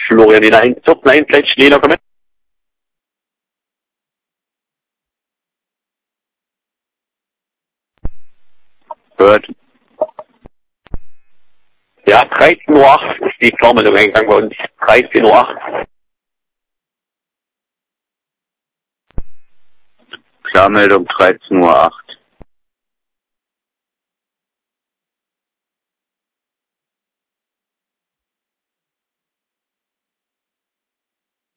Florian in 1 Plätze, Lena, komm mit. Gut. Ja, 13:08 Uhr ist die Klarmeldung eingegangen bei uns. 13:08 Uhr. Klarmeldung 13:08 Uhr.